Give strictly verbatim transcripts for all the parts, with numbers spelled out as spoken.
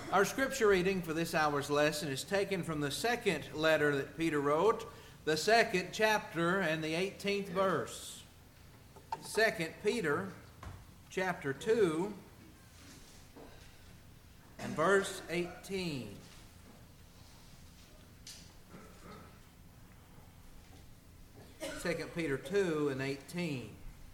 Our scripture reading for this hour's lesson is taken from the second letter that Peter wrote, the second chapter and the eighteenth verse. Second Peter chapter two and verse eighteen. Second Peter two and eighteen.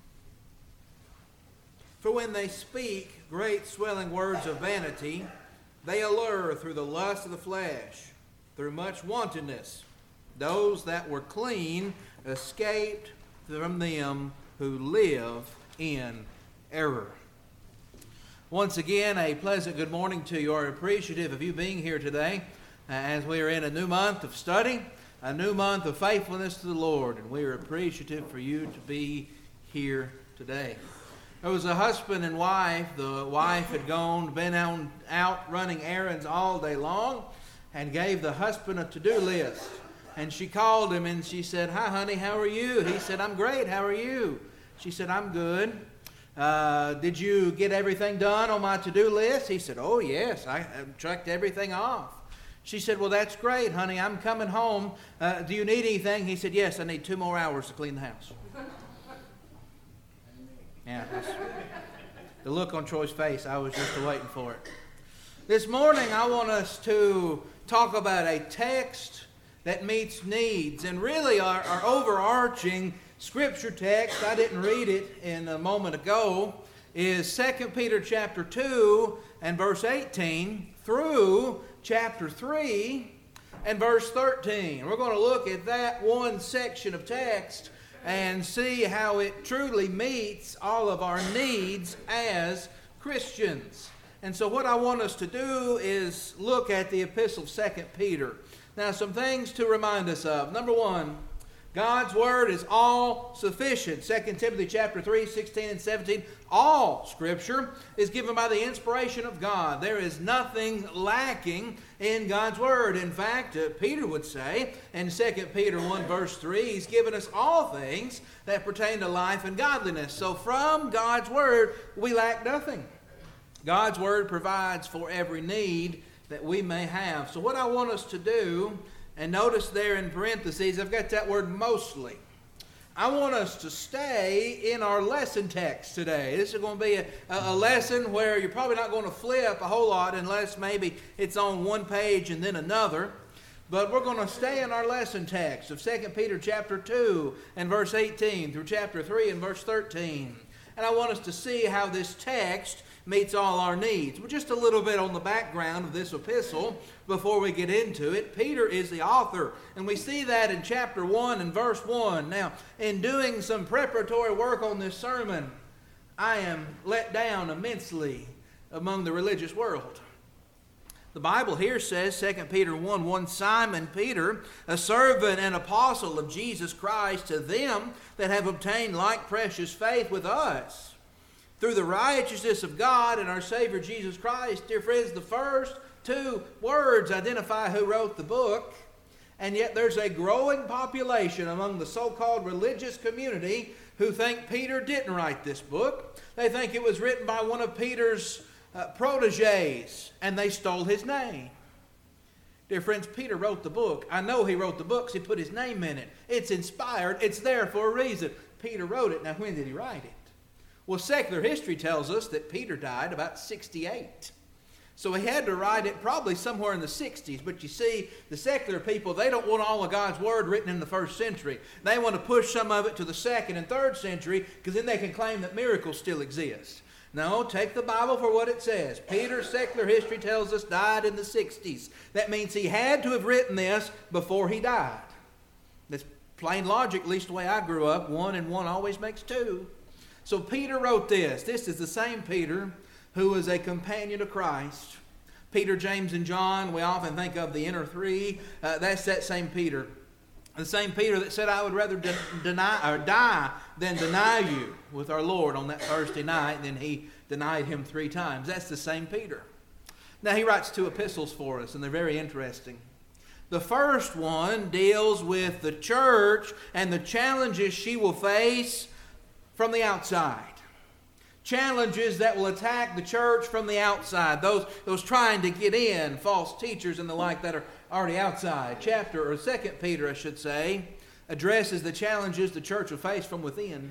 For when they speak great swelling words of vanity, they allure through the lust of the flesh, through much wantonness. Those that were clean escaped from them who live in error. Once again, a pleasant good morning to you. We're appreciative of you being here today as we are in a new month of study, a new month of faithfulness to the Lord, and we are appreciative for you to be here today. There was a husband and wife. The wife had gone, been out, out running errands all day long and gave the husband a to-do list. And she called him and she said, "Hi, honey, how are you?" He said, "I'm great. How are you?" She said, "I'm good. Uh, did you get everything done on my to-do list?" He said, "Oh, yes, I, I checked everything off." She said, "Well, that's great, honey. I'm coming home. Uh, do you need anything?" He said, "Yes, I need two more hours to clean the house." Yeah, the look on Troy's face, I was just waiting for it. This morning, I want us to talk about a text that meets needs. And really, our, our overarching scripture text, I didn't read it in a moment ago, is Second Peter chapter two and verse eighteen through chapter three and verse thirteen. We're going to look at that one section of text and see how it truly meets all of our needs as Christians. And so what I want us to do is look at the epistle of Second Peter. Now, some things to remind us of. Number one, God's Word is all sufficient. Second Timothy chapter three, sixteen and seventeen. All Scripture is given by the inspiration of God. There is nothing lacking in God's Word. In fact, uh, Peter would say in Second Peter one verse three, He's given us all things that pertain to life and godliness. So from God's Word, we lack nothing. God's Word provides for every need that we may have. So what I want us to do, and notice there in parentheses, I've got that word mostly. I want us to stay in our lesson text today. This is going to be a, a lesson where you're probably not going to flip a whole lot unless maybe it's on one page and then another. But we're going to stay in our lesson text of Second Peter chapter two and verse eighteen through chapter three and verse thirteen. And I want us to see how this text meets all our needs. Well, just a little bit on the background of this epistle before we get into it. Peter is the author, and we see that in chapter one and verse one. Now, in doing some preparatory work on this sermon, I am let down immensely among the religious world. The Bible here says, Second Peter one one, Simon Peter, a servant and apostle of Jesus Christ, to them that have obtained like precious faith with us, through the righteousness of God and our Savior Jesus Christ. Dear friends, the first two words identify who wrote the book, and yet there's a growing population among the so-called religious community who think Peter didn't write this book. They think it was written by one of Peter's uh, proteges, and they stole his name. Dear friends, Peter wrote the book. I know he wrote the book because he put his name in it. It's inspired. It's there for a reason. Peter wrote it. Now, when did he write it? Well, secular history tells us that Peter died about sixty-eight. So he had to write it probably somewhere in the sixties. But you see, the secular people, they don't want all of God's Word written in the first century. They want to push some of it to the second and third century because then they can claim that miracles still exist. No, take the Bible for what it says. Peter, secular history tells us, died in the sixties. That means he had to have written this before he died. That's plain logic, at least the way I grew up. One and one always makes two. So Peter wrote this. This is the same Peter who was a companion of Christ. Peter, James, and John, we often think of the inner three. Uh, that's that same Peter. The same Peter that said, "I would rather de- deny or die than deny you," with our Lord on that Thursday night. And then he denied him three times. That's the same Peter. Now he writes two epistles for us, and they're very interesting. The first one deals with the church and the challenges she will face from the outside. Challenges that will attack the church from the outside. Those, those trying to get in, false teachers and the like that are already outside. Chapter, or Second Peter, I should say, addresses the challenges the church will face from within.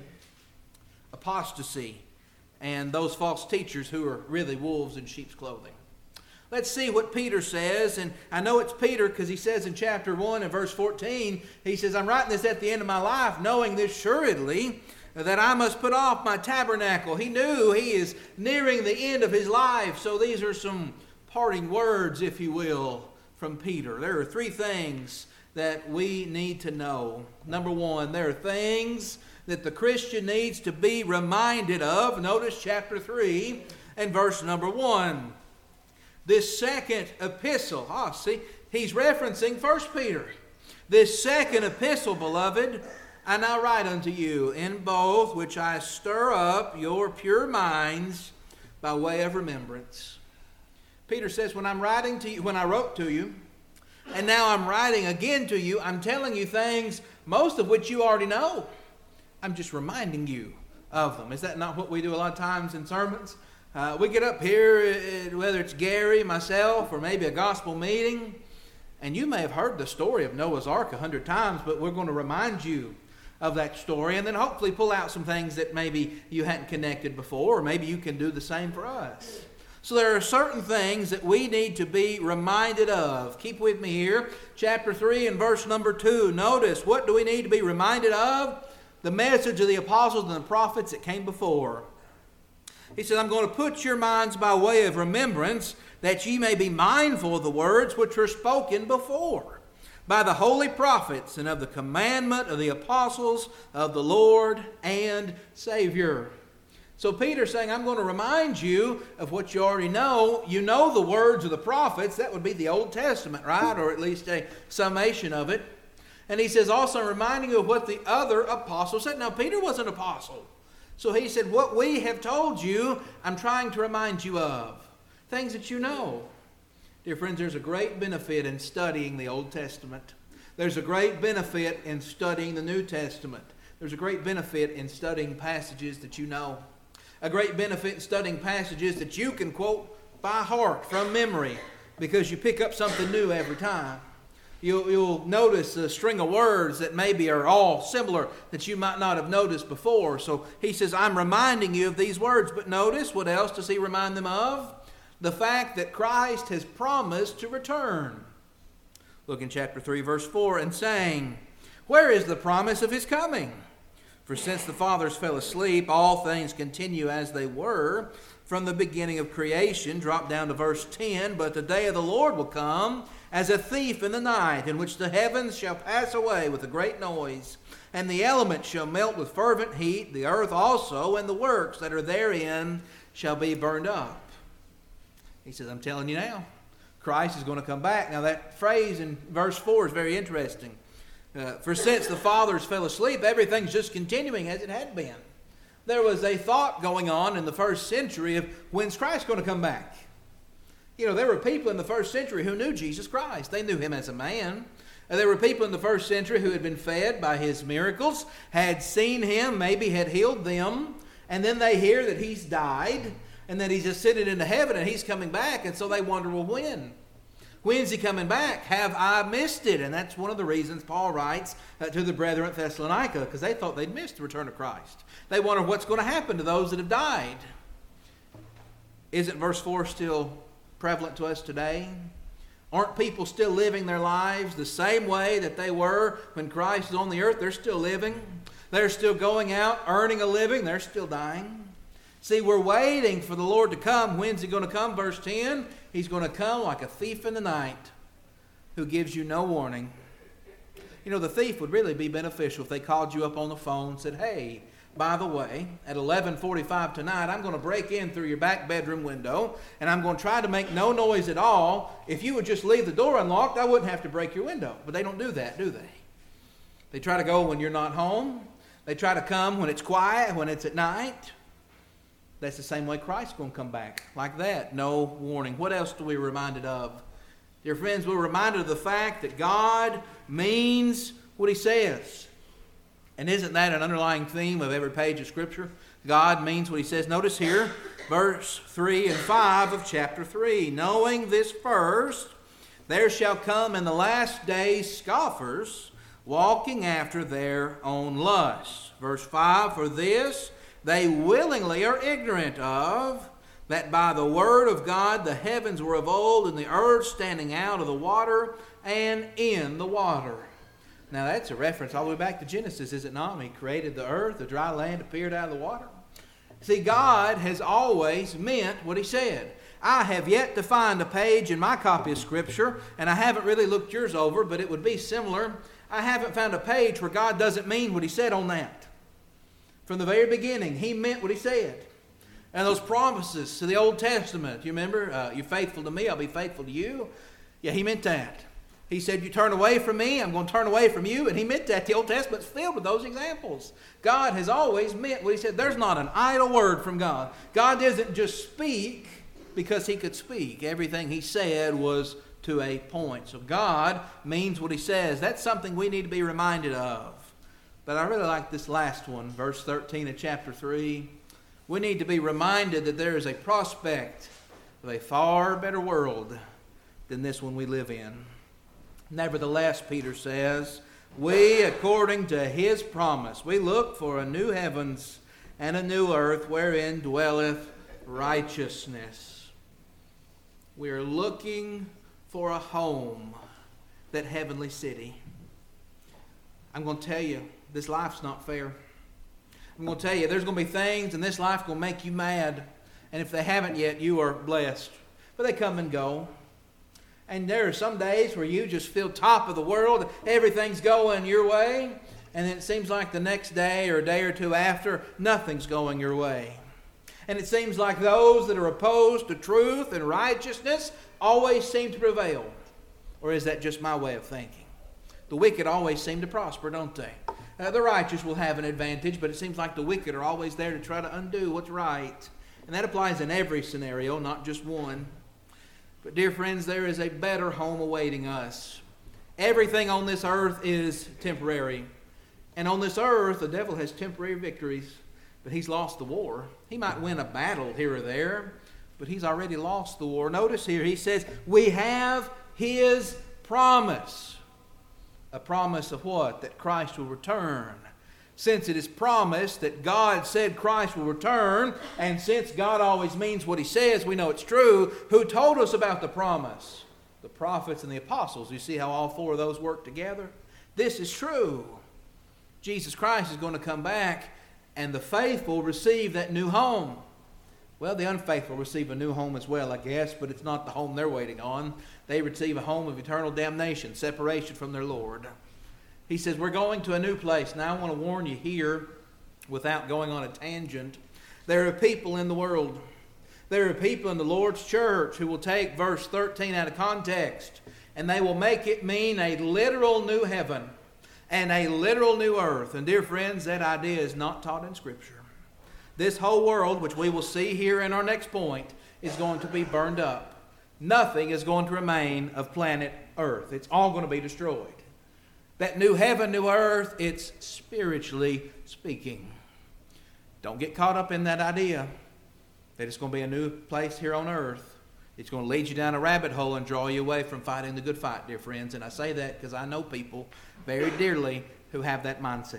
Apostasy and those false teachers who are really wolves in sheep's clothing. Let's see what Peter says. And I know it's Peter because he says in chapter one and verse fourteen, he says, I'm writing this at the end of my life, knowing this assuredly, that I must put off my tabernacle. He knew he is nearing the end of his life. So these are some parting words, if you will, from Peter. There are three things that we need to know. Number one, there are things that the Christian needs to be reminded of. Notice chapter three and verse number one. This second epistle, ah, see, he's referencing First Peter. This second epistle, beloved, I now write unto you, in both which I stir up your pure minds by way of remembrance. Peter says, when I'm writing to you, when I wrote to you, and now I'm writing again to you, I'm telling you things, most of which you already know. I'm just reminding you of them. Is that not what we do a lot of times in sermons? Uh, we get up here, whether it's Gary, myself, or maybe a gospel meeting, and you may have heard the story of Noah's Ark a hundred times, but we're going to remind you of that story, and then hopefully pull out some things that maybe you hadn't connected before, or maybe you can do the same for us. So there are certain things that we need to be reminded of. Keep with me here. Chapter three and verse number two. Notice, what do we need to be reminded of? The message of the apostles and the prophets that came before. He said, I'm going to put your minds by way of remembrance, that ye may be mindful of the words which were spoken before by the holy prophets, and of the commandment of the apostles of the Lord and Savior. So Peter's saying, I'm going to remind you of what you already know. You know the words of the prophets. That would be the Old Testament, right? Or at least a summation of it. And he says, also I'm reminding you of what the other apostles said. Now, Peter was an apostle. So he said, what we have told you, I'm trying to remind you of. Things that you know. Dear friends, there's a great benefit in studying the Old Testament. There's a great benefit in studying the New Testament. There's a great benefit in studying passages that you know. A great benefit in studying passages that you can quote by heart from memory, because you pick up something new every time. You'll, you'll notice a string of words that maybe are all similar that you might not have noticed before. So he says, I'm reminding you of these words. But notice, what else does he remind them of? The fact that Christ has promised to return. Look in chapter three, verse four, and saying, where is the promise of his coming? For since the fathers fell asleep, all things continue as they were from the beginning of creation. Drop down to verse ten. But the day of the Lord will come as a thief in the night, in which the heavens shall pass away with a great noise, and the elements shall melt with fervent heat, the earth also, and the works that are therein shall be burned up. He says, I'm telling you now, Christ is going to come back. Now that phrase in verse four is very interesting. Uh, For since the fathers fell asleep, everything's just continuing as it had been. There was a thought going on in the first century of when's Christ going to come back? You know, there were people in the first century who knew Jesus Christ. They knew him as a man. And there were people in the first century who had been fed by his miracles, had seen him, maybe had healed them, and then they hear that he's died and that he's ascended into heaven and he's coming back, and so they wonder, well, when? When's he coming back? Have I missed it? And that's one of the reasons Paul writes uh, to the brethren at Thessalonica, because they thought they'd missed the return of Christ. They wonder what's going to happen to those that have died. Isn't verse four still prevalent to us today? Aren't people still living their lives the same way that they were when Christ was on the earth? They're still living. They're still going out, earning a living. They're still dying. See, we're waiting for the Lord to come. When's he going to come? Verse ten, he's going to come like a thief in the night who gives you no warning. You know, the thief would really be beneficial if they called you up on the phone and said, hey, by the way, at eleven forty-five tonight, I'm going to break in through your back bedroom window, and I'm going to try to make no noise at all. If you would just leave the door unlocked, I wouldn't have to break your window. But they don't do that, do they? They try to go when you're not home. They try to come when it's quiet, when it's at night. That's the same way Christ's going to come back, like that. No warning. What else do we reminded of? Dear friends, we're reminded of the fact that God means what he says. And isn't that an underlying theme of every page of Scripture? God means what he says. Notice here, verse three and five of chapter three. Knowing this first, there shall come in the last days scoffers, walking after their own lusts. Verse five, for this they willingly are ignorant of, that by the word of God the heavens were of old, and the earth standing out of the water and in the water. Now that's a reference all the way back to Genesis, is it not? He created the earth, the dry land appeared out of the water. See, God has always meant what he said. I have yet to find a page in my copy of Scripture, and I haven't really looked yours over, but it would be similar. I haven't found a page where God doesn't mean what he said on that. From the very beginning, he meant what he said. And those promises to the Old Testament, you remember, uh, you're faithful to me, I'll be faithful to you. Yeah, he meant that. He said, you turn away from me, I'm going to turn away from you. And he meant that. The Old Testament's filled with those examples. God has always meant what he said. There's not an idle word from God. God doesn't just speak because he could speak. Everything he said was to a point. So God means what he says. That's something we need to be reminded of. But I really like this last one, verse thirteen of chapter three. We need to be reminded that there is a prospect of a far better world than this one we live in. Nevertheless, Peter says, we, according to his promise, we look for a new heavens and a new earth wherein dwelleth righteousness. We are looking for a home, that heavenly city. I'm going to tell you, this life's not fair. I'm going to tell you, there's going to be things in this life going to make you mad. And if they haven't yet, you are blessed. But they come and go. And there are some days where you just feel top of the world. Everything's going your way. And then it seems like the next day or a day or two after, nothing's going your way. And it seems like those that are opposed to truth and righteousness always seem to prevail. Or is that just my way of thinking? The wicked always seem to prosper, don't they? Uh, the righteous will have an advantage, but it seems like the wicked are always there to try to undo what's right. And that applies in every scenario, not just one. But dear friends, there is a better home awaiting us. Everything on this earth is temporary. And on this earth, the devil has temporary victories, but he's lost the war. He might win a battle here or there, but he's already lost the war. Notice here, he says, we have his promise. A promise of what? That Christ will return. Since it is promised that God said Christ will return, and since God always means what he says, we know it's true. Who told us about the promise? The prophets and the apostles. You see how all four of those work together? This is true. Jesus Christ is going to come back, and the faithful receive that new home. Well, the unfaithful receive a new home as well, I guess, but it's not the home they're waiting on. They receive a home of eternal damnation, separation from their Lord. He says, we're going to a new place. Now, I want to warn you here, without going on a tangent, there are people in the world, there are people in the Lord's church who will take verse thirteen out of context, and they will make it mean a literal new heaven and a literal new earth. And dear friends, that idea is not taught in Scripture. This whole world, which we will see here in our next point, is going to be burned up. Nothing is going to remain of planet Earth. It's all going to be destroyed. That new heaven, new earth, it's spiritually speaking. Don't get caught up in that idea that it's going to be a new place here on earth. It's going to lead you down a rabbit hole and draw you away from fighting the good fight, dear friends. And I say that because I know people very dearly who have that mindset.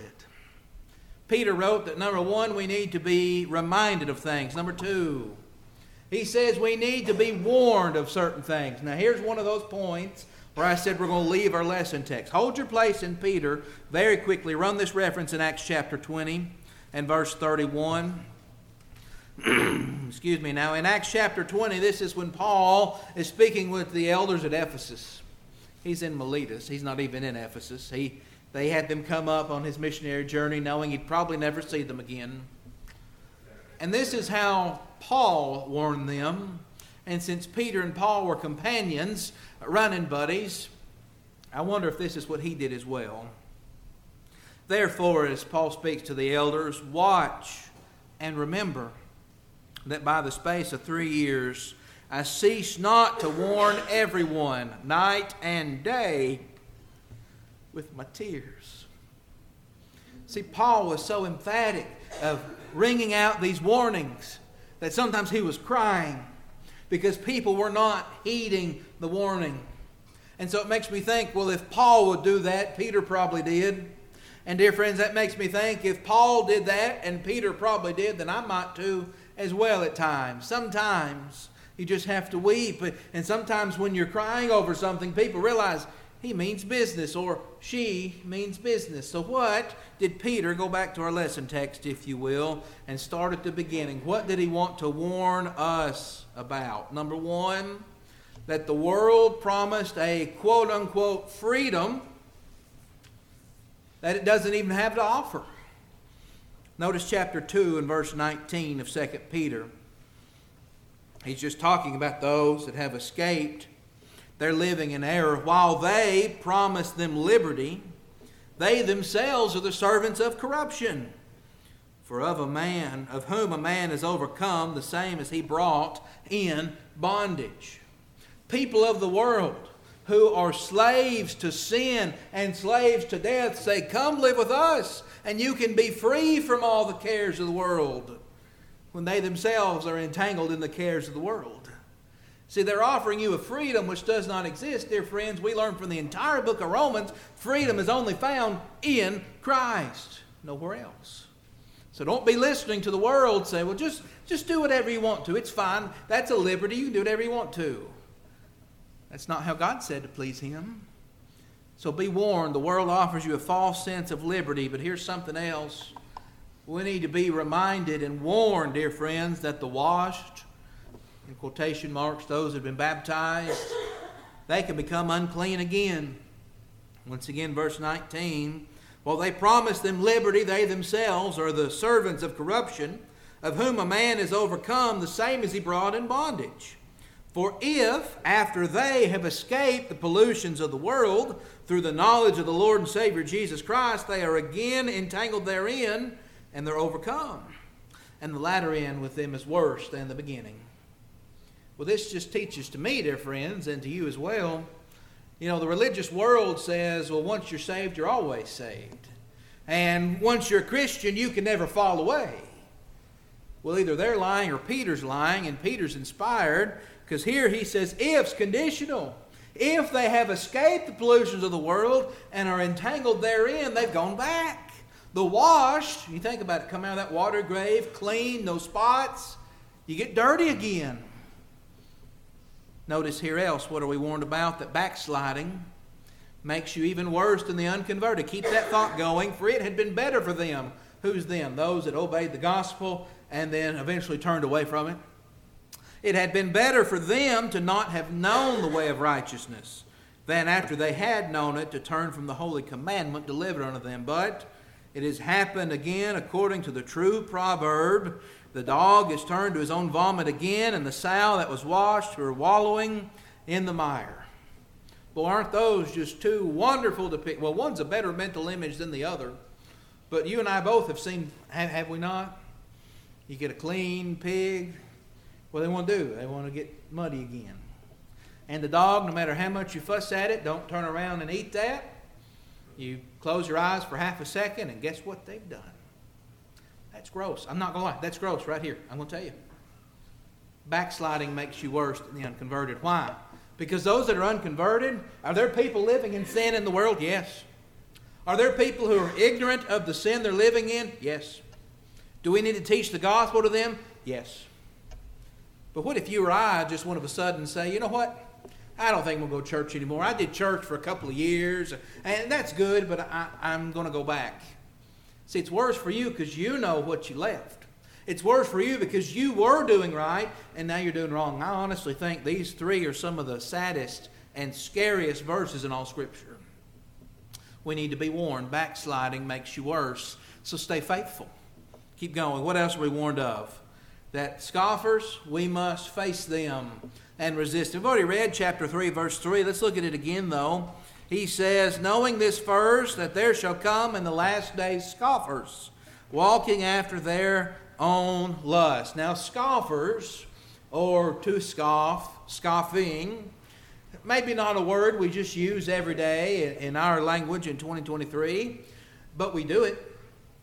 Peter wrote that, number one, we need to be reminded of things. Number two, he says we need to be warned of certain things. Now, here's one of those points where I said we're going to leave our lesson text. Hold your place in Peter very quickly. Run this reference in Acts chapter twenty and verse thirty-one. Excuse me. Now, in Acts chapter twenty, this is when Paul is speaking with the elders at Ephesus. He's in Miletus. He's not even in Ephesus. He They had them come up on his missionary journey knowing he'd probably never see them again. And this is how Paul warned them. And since Peter and Paul were companions, running buddies, I wonder if this is what he did as well. Therefore, as Paul speaks to the elders, watch and remember that by the space of three years I cease not to warn everyone night and day with my tears. See, Paul was so emphatic of ringing out these warnings that sometimes he was crying because people were not heeding the warning. And so it makes me think, well, if Paul would do that, Peter probably did. And dear friends, that makes me think if Paul did that and Peter probably did, then I might too as well at times. Sometimes you just have to weep. And sometimes when you're crying over something, people realize he means business or she means business. So what did Peter, go back to our lesson text if you will, and start at the beginning. What did he want to warn us about? Number one, that the world promised a quote-unquote freedom that it doesn't even have to offer. Notice chapter two and verse nineteen of Second Peter. He's just talking about those that have escaped. They're living in error. While they promise them liberty, they themselves are the servants of corruption. For of a man, of whom a man is overcome, the same as he brought in bondage. People of the world who are slaves to sin and slaves to death say, come live with us and you can be free from all the cares of the world, when they themselves are entangled in the cares of the world. See, they're offering you a freedom which does not exist. Dear friends, we learn from the entire book of Romans, freedom is only found in Christ, nowhere else. So don't be listening to the world say, well, just, just do whatever you want to. It's fine. That's a liberty. You can do whatever you want to. That's not how God said to please Him. So be warned. The world offers you a false sense of liberty, but here's something else. We need to be reminded and warned, dear friends, that the washed, in quotation marks, those that have been baptized, they can become unclean again. Once again, verse nineteen, while they promise them liberty, they themselves are the servants of corruption, of whom a man is overcome, the same as he brought in bondage. For if, after they have escaped the pollutions of the world, through the knowledge of the Lord and Savior Jesus Christ, they are again entangled therein, and they're overcome. And the latter end with them is worse than the beginning. Well, this just teaches to me, dear friends, and to you as well. You know, the religious world says, well, once you're saved, you're always saved. And once you're a Christian, you can never fall away. Well, either they're lying or Peter's lying, and Peter's inspired, because here he says, if's conditional. If they have escaped the pollutions of the world and are entangled therein, they've gone back. The washed, you think about it, come out of that water grave, clean, no spots, you get dirty again. Notice here else, what are we warned about? That backsliding makes you even worse than the unconverted. Keep that thought going, for it had been better for them. Who's them? Those that obeyed the gospel and then eventually turned away from it. It had been better for them to not have known the way of righteousness than after they had known it to turn from the holy commandment delivered unto them. But it has happened again according to the true proverb, the dog is turned to his own vomit again, and the sow that was washed are wallowing in the mire. Well, aren't those just two wonderful depictions? Well, one's a better mental image than the other. But you and I both have seen, have, have we not? You get a clean pig. What do they want to do? They want to get muddy again. And the dog, no matter how much you fuss at it, don't turn around and eat that. You close your eyes for half a second, and guess what they've done? That's gross. I'm not going to lie. That's gross right here. I'm going to tell you. Backsliding makes you worse than the unconverted. Why? Because those that are unconverted, are there people living in sin in the world? Yes. Are there people who are ignorant of the sin they're living in? Yes. Do we need to teach the gospel to them? Yes. But what if you or I just want of a sudden say, you know what? I don't think we'll go to church anymore. I did church for a couple of years, and that's good, but I, I'm going to go back. See, it's worse for you because you know what you left. It's worse for you because you were doing right, and now you're doing wrong. I honestly think these three are some of the saddest and scariest verses in all Scripture. We need to be warned. Backsliding makes you worse, so stay faithful. Keep going. What else are we warned of? That scoffers, we must face them and resist. We've already read chapter three, verse three. Let's look at it again, though. He says, knowing this first, that there shall come in the last days scoffers, walking after their own lust. Now, scoffers, or to scoff, scoffing, maybe not a word we just use every day in our language in twenty twenty-three, but we do it.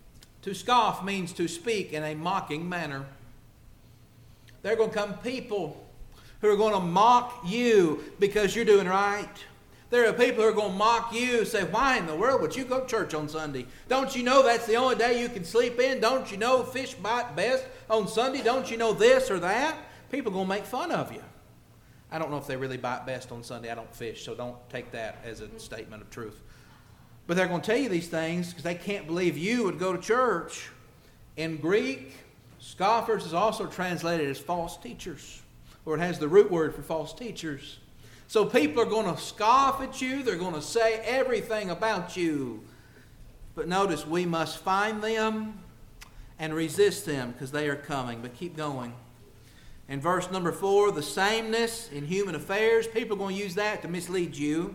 To scoff means to speak in a mocking manner. There are going to come people who are going to mock you because you're doing right. There are people who are going to mock you, say, why in the world would you go to church on Sunday? Don't you know that's the only day you can sleep in? Don't you know fish bite best on Sunday? Don't you know this or that? People are going to make fun of you. I don't know if they really bite best on Sunday. I don't fish, so don't take that as a statement of truth. But they're going to tell you these things because they can't believe you would go to church. In Greek, scoffers is also translated as false teachers, or it has the root word for false teachers. So people are going to scoff at you. They're going to say everything about you. But notice, we must find them and resist them because they are coming. But keep going. In verse number four, the sameness in human affairs. People are going to use that to mislead you.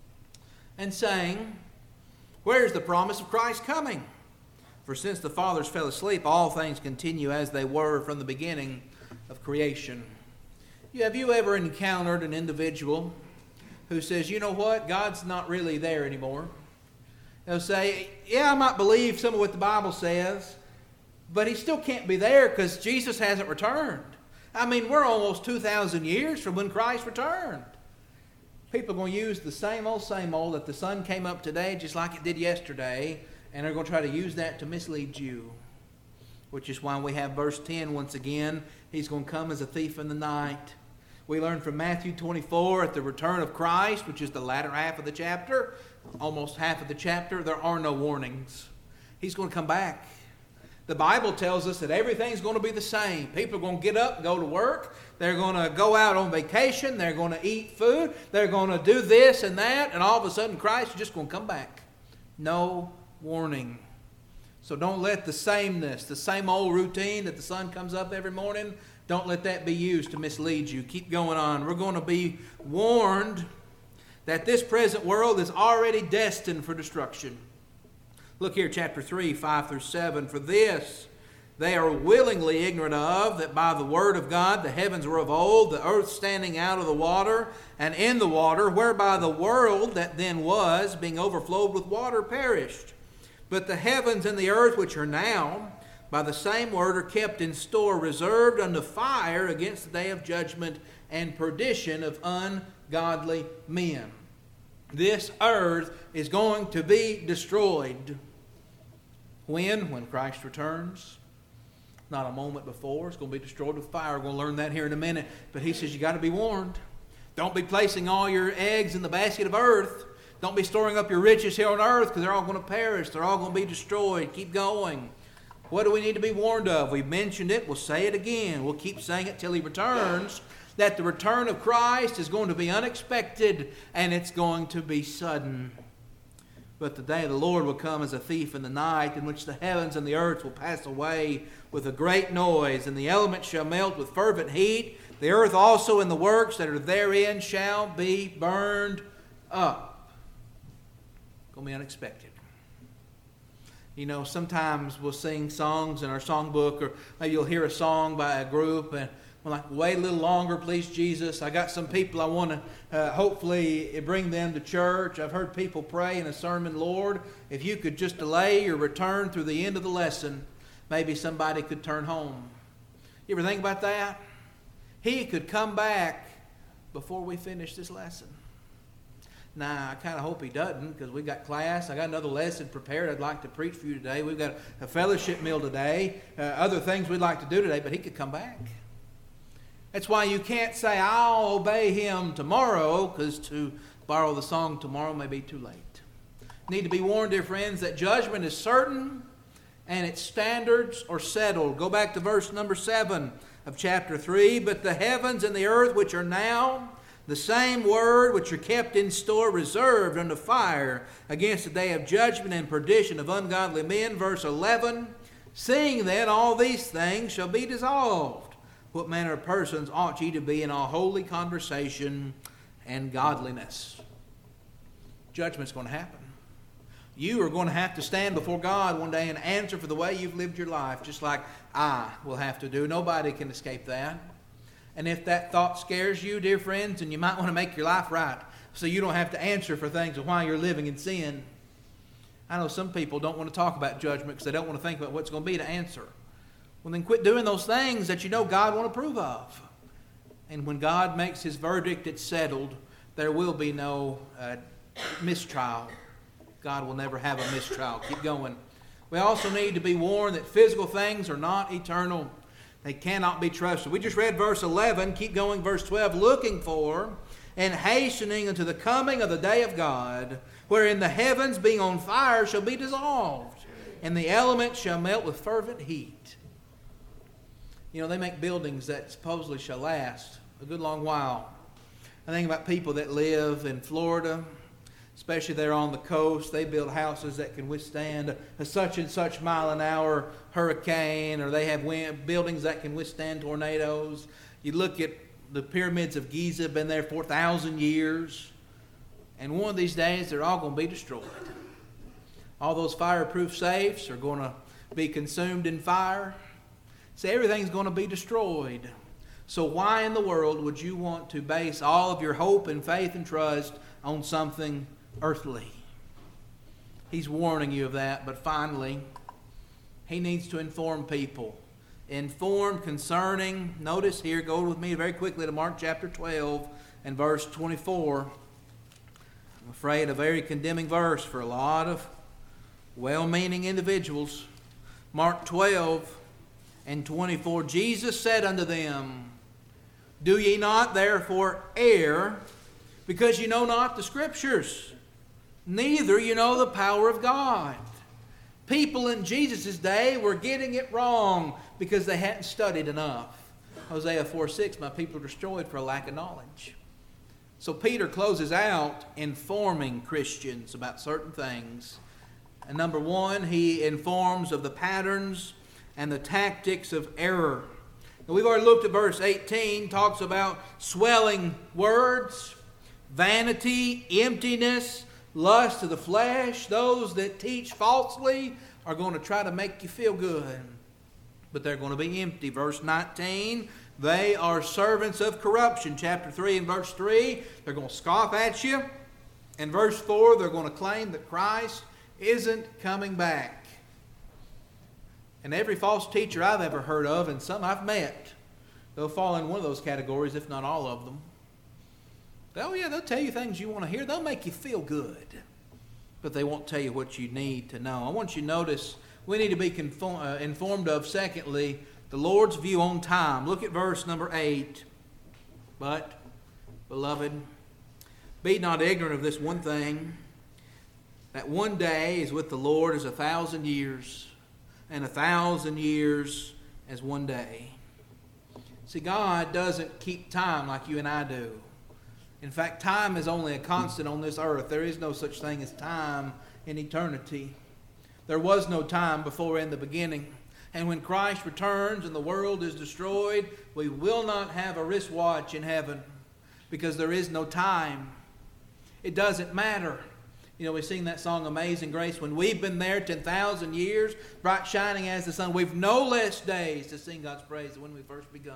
And saying, where's the promise of Christ coming? For since the fathers fell asleep, all things continue as they were from the beginning of creation. Have you ever encountered an individual who says, you know what, God's not really there anymore? They'll say, yeah, I might believe some of what the Bible says, but he still can't be there because Jesus hasn't returned. I mean, we're almost two thousand years from when Christ returned. People are going to use the same old, same old, that the sun came up today just like it did yesterday, and they're going to try to use that to mislead you. Which is why we have verse ten once again. He's going to come as a thief in the night. We learn from Matthew twenty-four at the return of Christ, which is the latter half of the chapter, almost half of the chapter, there are no warnings. He's going to come back. The Bible tells us that everything's going to be the same. People are going to get up and go to work. They're going to go out on vacation. They're going to eat food. They're going to do this and that. And all of a sudden Christ is just going to come back. No warning. So don't let the sameness, the same old routine that the sun comes up every morning, don't let that be used to mislead you. Keep going on. We're going to be warned that this present world is already destined for destruction. Look here, chapter three, five through seven. For this they are willingly ignorant of, that by the word of God the heavens were of old, the earth standing out of the water, and in the water, whereby the world that then was, being overflowed with water, perished. But the heavens and the earth which are now, by the same word, are kept in store, reserved unto fire against the day of judgment and perdition of ungodly men. This earth is going to be destroyed. When? When Christ returns. Not a moment before. It's going to be destroyed with fire. We're going to learn that here in a minute. But he says you got to be warned. Don't be placing all your eggs in the basket of earth. Don't be storing up your riches here on earth because they're all going to perish. They're all going to be destroyed. Keep going. What do we need to be warned of? We've mentioned it. We'll say it again. We'll keep saying it till he returns. That the return of Christ is going to be unexpected and it's going to be sudden. But the day of the Lord will come as a thief in the night, in which the heavens and the earth will pass away with a great noise, and the elements shall melt with fervent heat. The earth also and the works that are therein shall be burned up. It's going to be unexpected. You know, sometimes we'll sing songs in our songbook, or maybe you'll hear a song by a group, and we're like, wait a little longer, please, Jesus. I got some people I want to uh, hopefully bring them to church. I've heard people pray in a sermon, Lord, if you could just delay your return through the end of the lesson, maybe somebody could turn home. You ever think about that? He could come back before we finish this lesson. Now, I kind of hope he doesn't, because we've got class. I got another lesson prepared I'd like to preach for you today. We've got a fellowship meal today, uh, other things we'd like to do today, but he could come back. That's why you can't say, I'll obey him tomorrow, because to borrow the song, tomorrow may be too late. You need to be warned, dear friends, that judgment is certain and its standards are settled. Go back to verse number seven of chapter three. But the heavens and the earth which are now, the same word which are kept in store, reserved unto fire against the day of judgment and perdition of ungodly men. Verse eleven. Seeing then all these things shall be dissolved, what manner of persons ought ye to be in all holy conversation and godliness? Judgment's going to happen. You are going to have to stand before God one day and answer for the way you've lived your life, just like I will have to do. Nobody can escape that. And if that thought scares you, dear friends, then you might want to make your life right so you don't have to answer for things of why you're living in sin. I know some people don't want to talk about judgment because they don't want to think about what's going to be to answer. Well, then quit doing those things that you know God won't approve of. And when God makes His verdict, it's settled. There will be no uh, mistrial. God will never have a mistrial. Keep going. We also need to be warned that physical things are not eternal. They cannot be trusted. We just read verse eleven. Keep going, verse twelve. Looking for and hastening unto the coming of the day of God, wherein the heavens being on fire shall be dissolved, and the elements shall melt with fervent heat. You know, they make buildings that supposedly shall last a good long while. I think about people that live in Florida, especially there on the coast. They build houses that can withstand a such and such mile an hour hurricane, or they have wind, buildings that can withstand tornadoes. You look at the pyramids of Giza, have been there for a thousand years, and one of these days they're all going to be destroyed. All those fireproof safes are going to be consumed in fire. So everything's going to be destroyed. So why in the world would you want to base all of your hope and faith and trust on something earthly? He's warning you of that. But finally, he needs to inform people. Informed concerning, notice here, go with me very quickly to Mark chapter twelve and verse twenty-four. I'm afraid a very condemning verse for a lot of well-meaning individuals. Mark twelve and twenty-four. Jesus said unto them, Do ye not therefore err, because ye know not the Scriptures, neither you know the power of God. People in Jesus' day were getting it wrong because they hadn't studied enough. Hosea four six, my people are destroyed for a lack of knowledge. So Peter closes out informing Christians about certain things. And number one, he informs of the patterns and the tactics of error. Now, we've already looked at verse eighteen, talks about swelling words, vanity, emptiness, lust of the flesh. Those that teach falsely are going to try to make you feel good, but they're going to be empty. Verse nineteen, they are servants of corruption. Chapter three and verse three, they're going to scoff at you. In verse four, they're going to claim that Christ isn't coming back. And every false teacher I've ever heard of, and some I've met, they'll fall in one of those categories, if not all of them. Oh yeah, they'll tell you things you want to hear. They'll make you feel good. But they won't tell you what you need to know. I want you to notice we need to be conform, uh, informed of, secondly, the Lord's view on time. Look at verse number eight. But, beloved, be not ignorant of this one thing, that one day is with the Lord as a thousand years, and a thousand years as one day. See, God doesn't keep time like you and I do. In fact, time is only a constant on this earth. There is no such thing as time in eternity. There was no time before in the beginning. And when Christ returns and the world is destroyed, we will not have a wristwatch in heaven because there is no time. It doesn't matter. You know, we sing that song, Amazing Grace. When we've been there ten thousand years, bright shining as the sun, we've no less days to sing God's praise than when we first begun.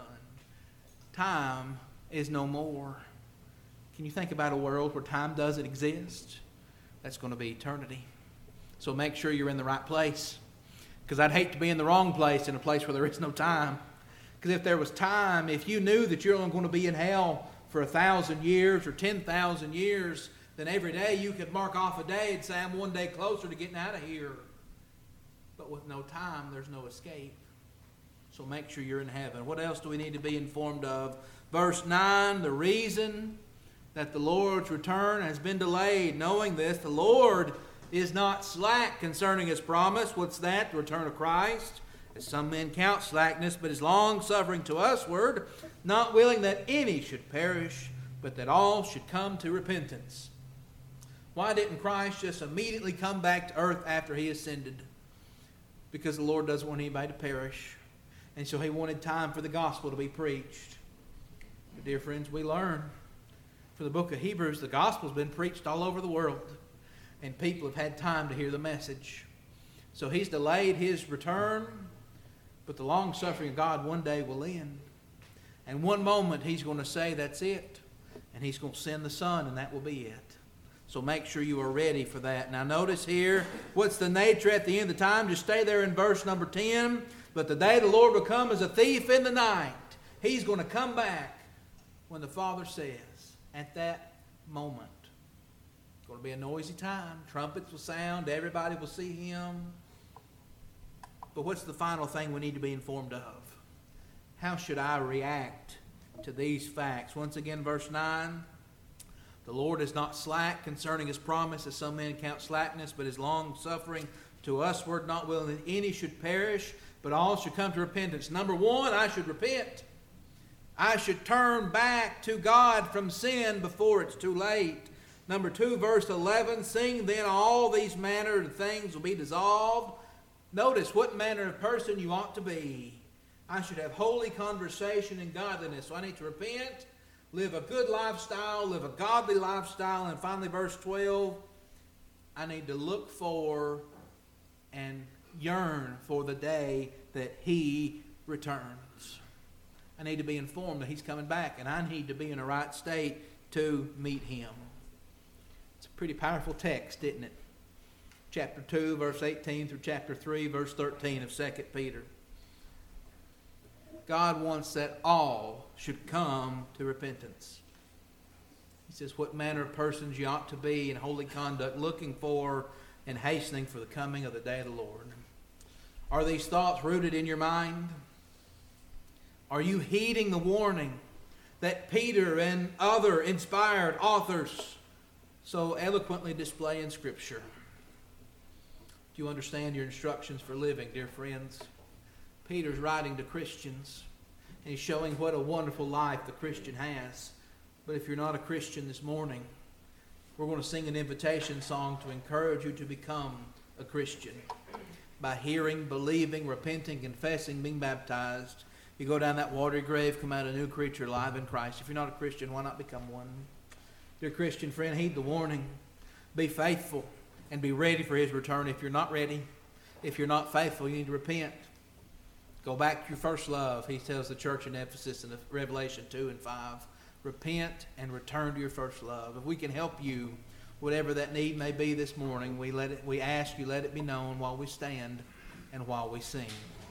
Time is no more. Can you think about a world where time doesn't exist? That's going to be eternity. So make sure you're in the right place. Because I'd hate to be in the wrong place, in a place where there is no time. Because if there was time, if you knew that you're only going to be in hell for a thousand years or ten thousand years, then every day you could mark off a day and say, I'm one day closer to getting out of here. But with no time, there's no escape. So make sure you're in heaven. What else do we need to be informed of? Verse nine, the reason that the Lord's return has been delayed. Knowing this, the Lord is not slack concerning His promise. What's that? The return of Christ. As some men count slackness, but is long-suffering to usward, not willing that any should perish, but that all should come to repentance. Why didn't Christ just immediately come back to earth after He ascended? Because the Lord doesn't want anybody to perish. And so He wanted time for the gospel to be preached. But dear friends, we learn from the book of Hebrews, the gospel's been preached all over the world. And people have had time to hear the message. So He's delayed His return, but the long-suffering of God one day will end. And one moment He's going to say, that's it. And He's going to send the Son, and that will be it. So make sure you are ready for that. Now notice here, what's the nature at the end of the time? Just stay there in verse number ten. But the day the Lord will come as a thief in the night. He's going to come back when the Father says, at that moment. It's going to be a noisy time. Trumpets will sound. Everybody will see Him. But what's the final thing we need to be informed of? How should I react to these facts? Once again, verse nine. The Lord is not slack concerning His promise, as some men count slackness, but is long-suffering to usward, not willing that any should perish, but all should come to repentance. Number one, I should repent. I should turn back to God from sin before it's too late. Number two, verse eleven, seeing then all these manner of things will be dissolved. Notice what manner of person you ought to be. I should have holy conversation and godliness. So I need to repent, live a good lifestyle, live a godly lifestyle. And finally, verse twelve, I need to look for and yearn for the day that He returns. I need to be informed that He's coming back, and I need to be in a right state to meet Him. It's a pretty powerful text, isn't it? Chapter two, verse eighteen through chapter three, verse thirteen of Second Peter. God wants that all should come to repentance. He says, what manner of persons you ought to be in holy conduct, looking for and hastening for the coming of the day of the Lord. Are these thoughts rooted in your mind? Are you heeding the warning that Peter and other inspired authors so eloquently display in Scripture? Do you understand your instructions for living, dear friends? Peter's writing to Christians, and he's showing what a wonderful life the Christian has. But if you're not a Christian this morning, we're going to sing an invitation song to encourage you to become a Christian. By hearing, believing, repenting, confessing, being baptized, you go down that watery grave, come out a new creature alive in Christ. If you're not a Christian, why not become one? Dear Christian friend, heed the warning. Be faithful and be ready for His return. If you're not ready, if you're not faithful, you need to repent. Go back to your first love. He tells the church in Ephesus in Revelation two and five. Repent and return to your first love. If we can help you, whatever that need may be this morning, we let it. We ask you, let it be known while we stand and while we sing.